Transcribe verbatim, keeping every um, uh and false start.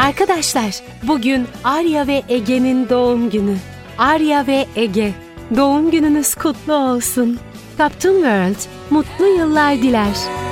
Arkadaşlar, bugün Arya ve Ege'nin doğum günü. Arya ve Ege, doğum gününüz kutlu olsun. Captain World, mutlu yıllar diler.